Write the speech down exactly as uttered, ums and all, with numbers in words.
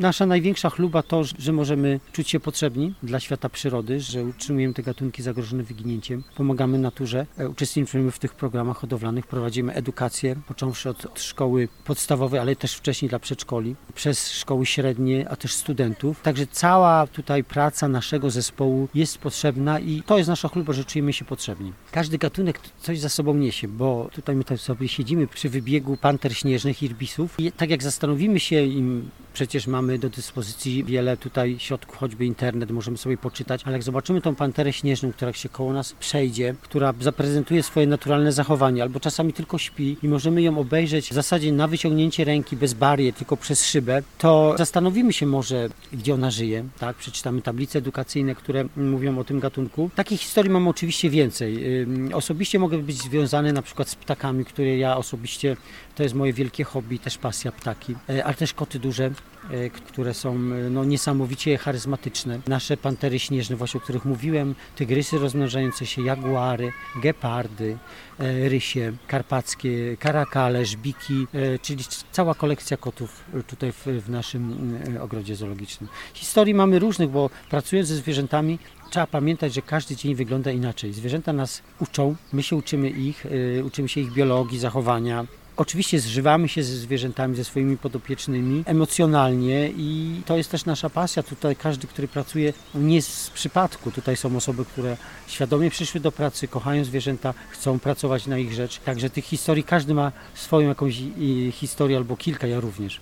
nasza największa chluba to, że możemy czuć się potrzebni dla świata przyrody, że utrzymujemy te gatunki zagrożone wyginięciem, pomagamy naturze, uczestniczymy w tych programach hodowlanych, prowadzimy edukację, począwszy od, od szkoły podstawowej, ale też wcześniej dla przedszkoli, przez szkoły średnie, a też studentów. Także cała tutaj praca naszego zespołu jest potrzebna i to jest nasza chluba, że czujemy się potrzebni. Każdy gatunek coś za sobą niesie, bo tutaj my tak sobie siedzimy przy wybiegu panter śnieżnych, irbisów i tak jak zastanowimy się, im przecież mamy do dyspozycji wiele tutaj środków, choćby internet, możemy sobie poczytać, ale jak zobaczymy tą panterę śnieżną, która się koło nas przejdzie, która zaprezentuje swoje naturalne zachowanie, albo czasami tylko śpi i możemy ją obejrzeć w zasadzie na wyciągnięcie ręki, bez barier, tylko przez szybę, to zastanowimy się może, gdzie ona żyje, tak? Przeczytamy tablice edukacyjne, które mówią o tym gatunku. Takich historii mam oczywiście więcej. Osobiście mogę być związany na przykład z ptakami, które ja osobiście, to jest moje wielkie hobby, też pasja ptaki, ale też koty duże, które są no, niesamowicie charyzmatyczne. Nasze pantery śnieżne, właśnie o których mówiłem, tygrysy rozmnażające się, jaguary, gepardy, rysie karpackie, karakale, żbiki, czyli cała kolekcja kotów tutaj w, w naszym ogrodzie zoologicznym. Historii mamy różnych, bo pracując ze zwierzętami trzeba pamiętać, że każdy dzień wygląda inaczej. Zwierzęta nas uczą, my się uczymy ich, uczymy się ich biologii, zachowania. Oczywiście zżywamy się ze zwierzętami, ze swoimi podopiecznymi emocjonalnie i to jest też nasza pasja. Tutaj każdy, który pracuje, nie z przypadku. Tutaj są osoby, które świadomie przyszły do pracy, kochają zwierzęta, chcą pracować na ich rzecz. Także tych historii, każdy ma swoją jakąś historię albo kilka, ja również.